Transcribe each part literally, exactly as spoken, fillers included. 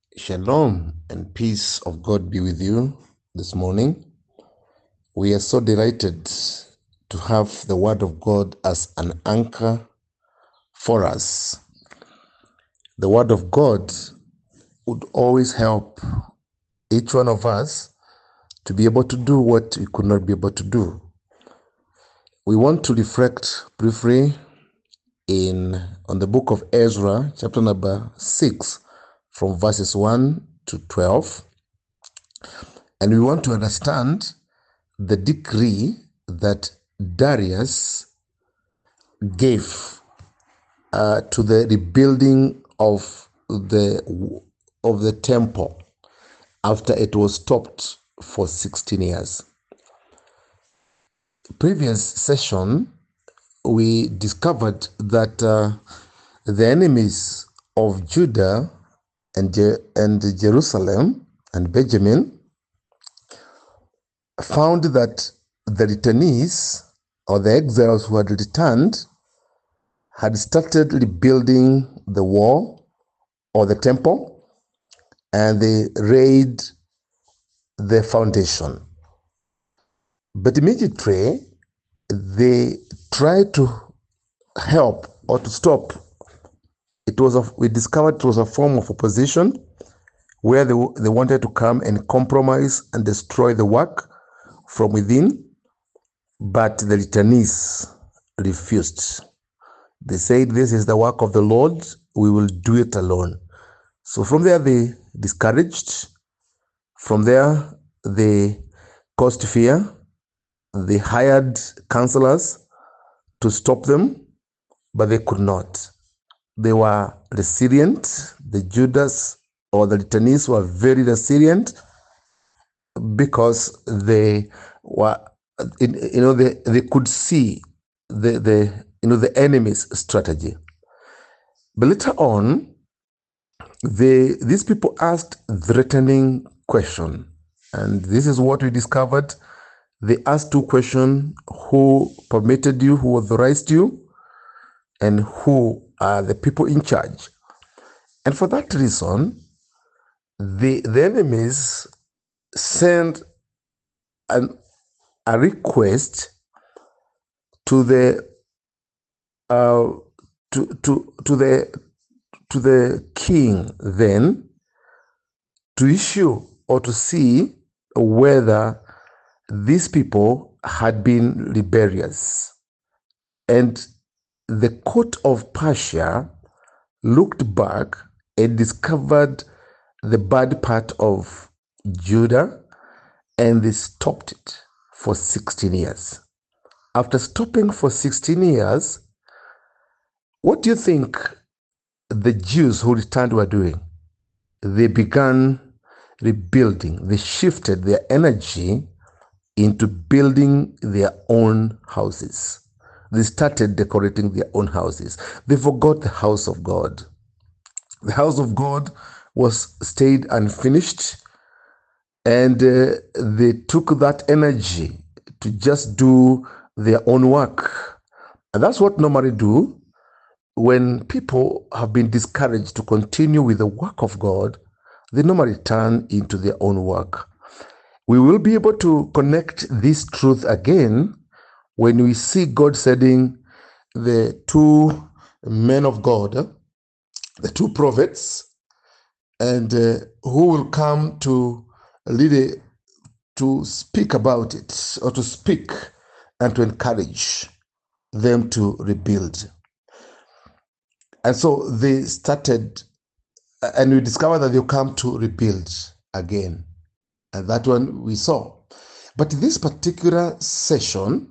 Shalom and peace of God be with you this morning. We are so delighted to have the Word of God as an anchor for us. The Word of God would always help each one of us to be able to do what we could not be able to do. We want to reflect briefly in on the book of Ezra, chapter number six, from verses one to twelve. And we want to understand the decree that Darius gave uh, to the rebuilding of the of the temple after it was stopped for sixteen years. Previous session, we discovered that uh, the enemies of Judah and, Je- and Jerusalem and Benjamin found that the returnees or the exiles who had returned had started rebuilding the wall or the temple, and they laid the foundation. But immediately they tried to help or to stop. It was a, we discovered it was a form of opposition where they, they wanted to come and compromise and destroy the work from within, but the returnees refused. They said, "This is the work of the Lord, we will do it alone." So from there, they discouraged. From there, they caused fear. They hired counselors to stop them, but they could not. They were resilient. The Judas or the returnees were very resilient because they were, you know, they, they could see the, the, you know, the enemy's strategy. But later on, they, these people asked threatening question. And this is what we discovered. They asked two questions: who permitted you, who authorized you, and who are the people in charge? And for that reason, the, the enemies sent an, a request to the uh, to, to, to the to the king then to issue or to see whether these people had been rebellious. And the court of Persia looked back and discovered the bad part of Judah, and they stopped it for sixteen years. After stopping for sixteen years, what do you think the Jews who returned were doing? They began rebuilding. They shifted their energy into building their own houses. They started decorating their own houses. They forgot the house of God. The house of God was stayed unfinished, and uh, they took that energy to just do their own work. And that's what normally do when people have been discouraged to continue with the work of God. They normally turn into their own work. We will be able to connect this truth again when we see God sending the two men of God, the two prophets, and uh, who will come to lead it, to speak about it, or to speak and to encourage them to rebuild. And so they started, and we discovered that they'll come to rebuild again. And that one we saw. But this particular session,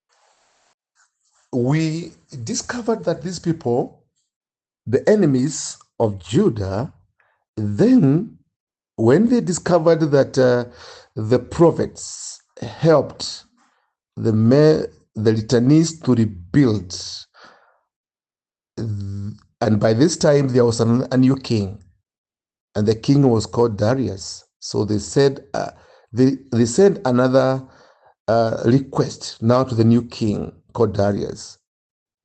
we discovered that these people, the enemies of Judah, then when they discovered that uh, the prophets helped the the returnees to rebuild, and by this time there was an, a new king, and the king was called Darius. So they said uh, they they sent another uh, request now to the new king called Darius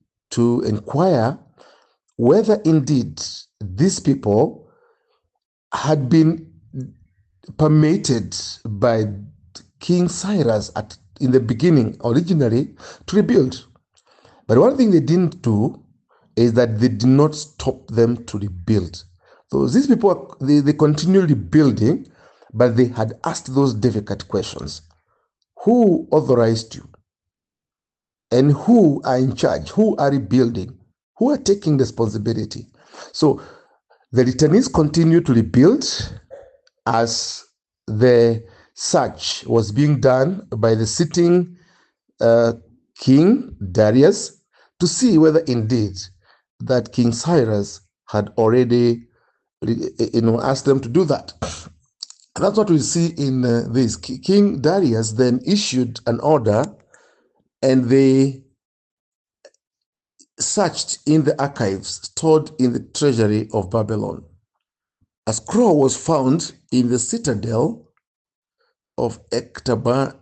to inquire whether indeed these people had been permitted by King Cyrus at, in the beginning, originally, to rebuild. But one thing they didn't do is that they did not stop them to rebuild. So these people, they, they continued rebuilding, but they had asked those difficult questions. Who authorized you? And who are in charge? Who are rebuilding? Who are taking responsibility? So the returnees continued to rebuild as the search was being done by the sitting uh, King Darius to see whether indeed that King Cyrus had already, you know, asked them to do that. And that's what we see in uh, this. King Darius then issued an order, and they searched in the archives stored in the treasury of Babylon. A scroll was found in the citadel of Ekbatana,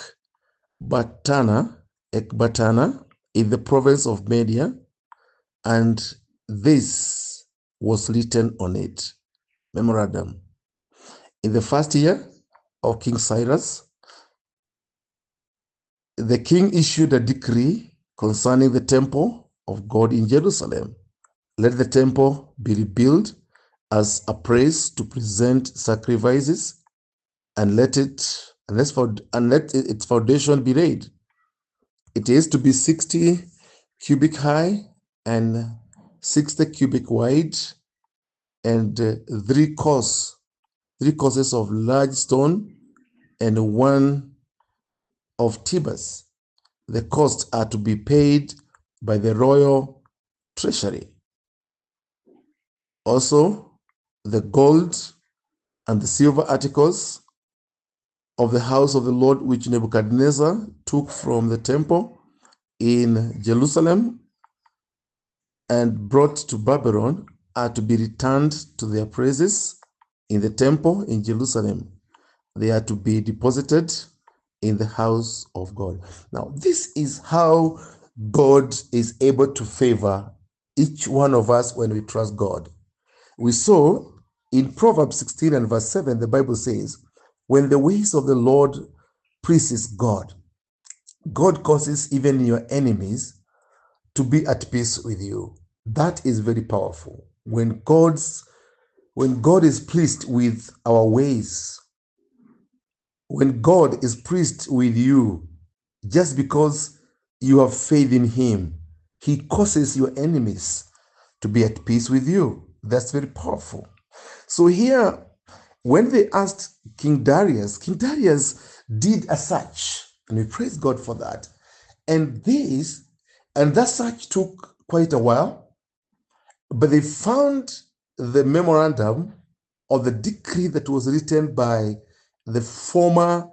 Ekbatana in the province of Media, and this was written on it. Memorandum. In the first year of King Cyrus, the king issued a decree concerning the temple of God in Jerusalem. Let the temple be rebuilt as a place to present sacrifices, and let it and, and let its foundation be laid. It is to be sixty cubit high and sixty cubit wide, and uh, three course, three courses of large stone, and one of Tibus. The costs are to be paid by the royal treasury. Also, the gold and the silver articles of the house of the Lord, which Nebuchadnezzar took from the temple in Jerusalem and brought to Babylon, are to be returned to their places in the temple in Jerusalem. They are to be deposited in the house of God. Now, this is how God is able to favor each one of us when we trust God. We saw in Proverbs sixteen and verse seven, the Bible says, when the ways of the Lord pleases God, God causes even your enemies to be at peace with you. That is very powerful. When God's when God is pleased with our ways, when God is pleased with you, just because you have faith in him, he causes your enemies to be at peace with you. That's very powerful. So here, when they asked King Darius, King Darius did a search, and we praise God for that. And this, and that search took quite a while, but they found the memorandum of the decree that was written by the former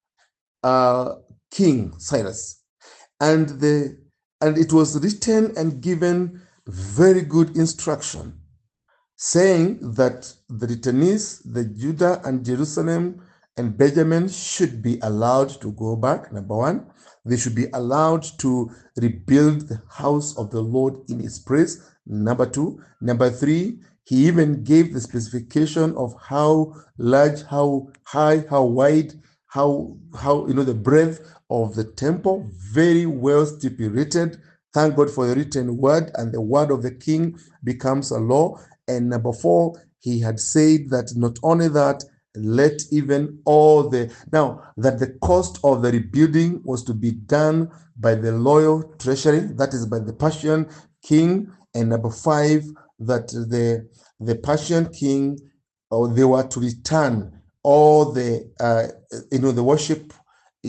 uh, King Cyrus. And, the, and it was written and given very good instruction, saying that the returnees, the Judah and Jerusalem and Benjamin, should be allowed to go back, number one. They should be allowed to rebuild the house of the Lord in its place, number two. Number three, he even gave the specification of how large, how high, how wide, how, how you know, the breadth of the temple, very well stipulated. Thank God for the written word, and the word of the king becomes a law. And number four, he had said that not only that, let even all the, now that the cost of the rebuilding was to be done by the loyal treasury, that is by the Persian king. And number five, that the, the Persian king, or they were to return all the, uh, you know, the worship, uh,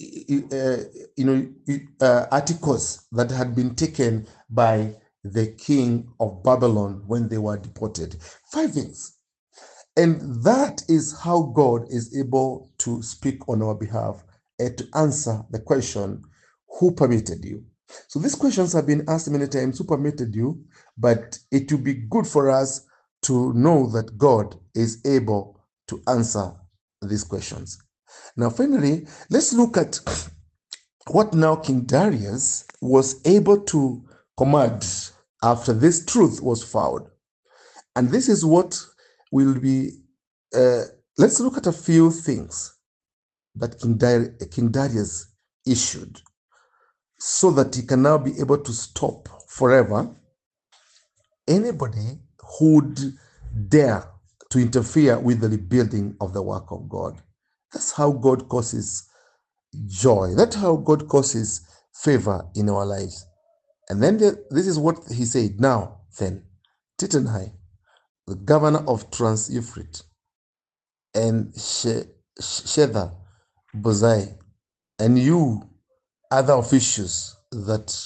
you know, uh, articles that had been taken by the king of Babylon when they were deported. Five things. And that is how God is able to speak on our behalf and to answer the question, who permitted you? So these questions have been asked many times, who permitted you? But it will be good for us to know that God is able to answer these questions. Now, finally, let's look at what now King Darius was able to command after this truth was found. And this is what will be, uh, let's look at a few things that King, Dar- King Darius issued so that he can now be able to stop forever anybody who would dare to interfere with the rebuilding of the work of God. That's how God causes joy. That's how God causes favor in our lives. And then the, this is what he said. Now, then, Titanai, the governor of Trans-Euphrates, and She- Shethar Bozai, and you other officials that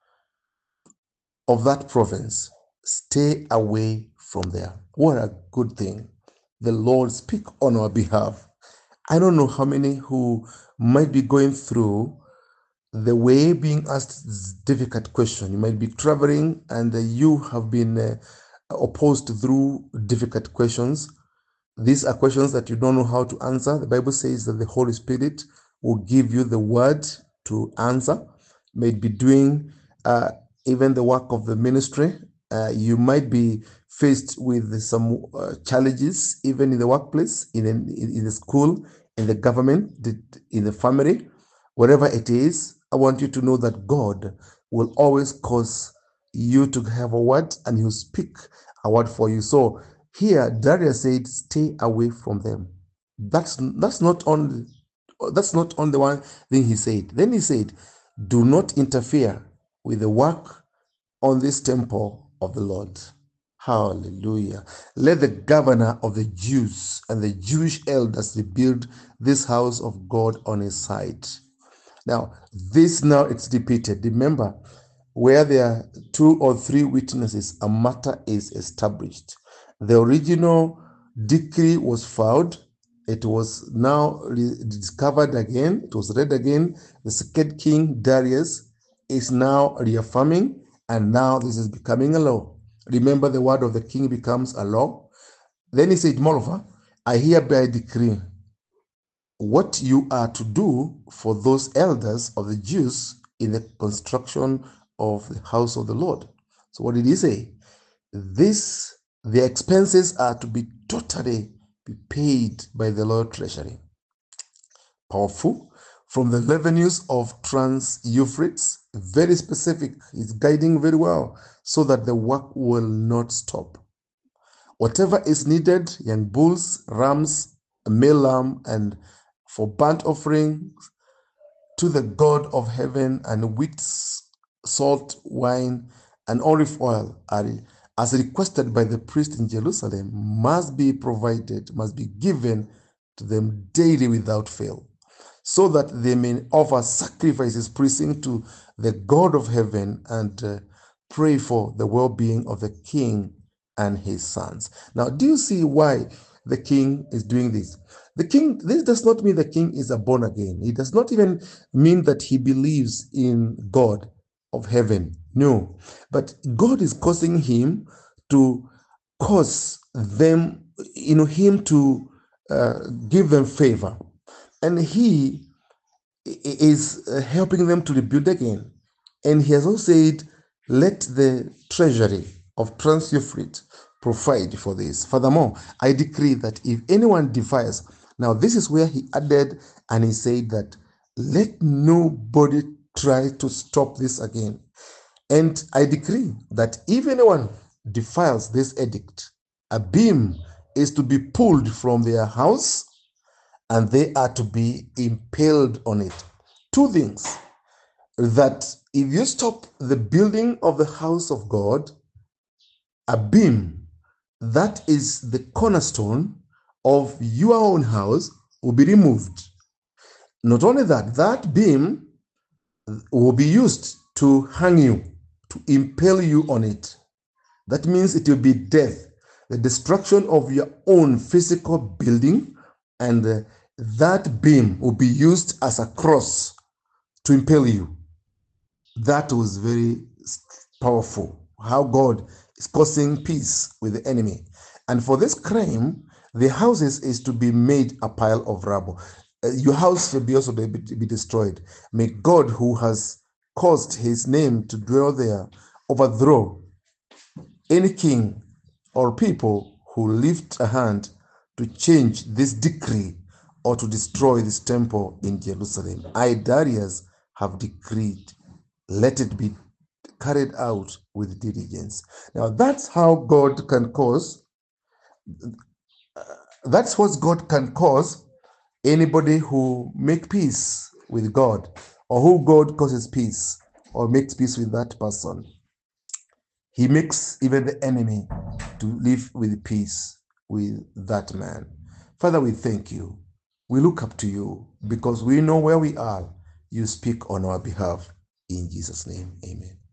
of that province, stay away from there. What a good thing. The Lord speak on our behalf. I don't know how many who might be going through the way being asked this difficult question. You might be traveling and uh, you have been uh, opposed through difficult questions. These are questions that you don't know how to answer. The Bible says that the Holy Spirit will give you the word to answer. May be doing uh, even the work of the ministry. Uh, you might be faced with some uh, challenges, even in the workplace, in, in, in the school, in the government, in the family, wherever it is. I want you to know that God will always cause you to have a word, and He'll speak a word for you. So here, Darius said, "Stay away from them." That's that's not on that's not on the one thing he said. Then he said, "Do not interfere with the work on this temple of the Lord." Hallelujah. Let the governor of the Jews and the Jewish elders rebuild this house of God on his side. Now, this now it's repeated. Remember, where there are two or three witnesses, a matter is established. The original decree was filed. It was now discovered again. It was read again. The second king, Darius, is now reaffirming, and now this is becoming a law. Remember, the word of the king becomes a law. Then he said, "Moreover, I hereby decree what you are to do for those elders of the Jews in the construction of the house of the Lord." So what did he say? This, the expenses are to be totally be paid by the Lord Treasury. Powerful. From the revenues of Trans-Euphrates, very specific, it's guiding very well so that the work will not stop. Whatever is needed, young bulls, rams, a male lamb, and for burnt offerings to the God of heaven, and wheat, salt, wine, and olive oil are, as requested by the priest in Jerusalem, must be provided, must be given to them daily without fail, so that they may offer sacrifices pleasing to the God of heaven and uh, pray for the well-being of the king and his sons. Now, do you see why the king is doing this? The king, this does not mean the king is a born again. It does not even mean that he believes in God of heaven. No, but God is causing him to cause them, you know, him to uh, give them favor. And he is helping them to rebuild again. And he has also said, let the treasury of Trans-Euphrates provide for this. Furthermore, I decree that if anyone defies, now this is where he added and he said that let nobody try to stop this again. And I decree that if anyone defiles this edict, a beam is to be pulled from their house and they are to be impaled on it. Two things: that if you stop the building of the house of God, a beam that is the cornerstone of your own house will be removed. Not only that, that beam will be used to hang you, to impale you on it. That means it will be death, the destruction of your own physical building, and uh, that beam will be used as a cross to impale you. That was very powerful, how God is causing peace with the enemy. And for this crime, the houses is to be made a pile of rubble. Uh, your house will be also be, be destroyed. May God, who has caused his name to dwell there, overthrow any king or people who lift a hand to change this decree or to destroy this temple in Jerusalem. I, Darius, have decreed, let it be carried out with diligence. Now, that's how God can cause, that's what God can cause anybody who make peace with God, or who God causes peace or makes peace with that person. He makes even the enemy to live with peace with that man. Father, we thank you. We look up to you because we know where we are. You speak on our behalf. In Jesus' name, amen.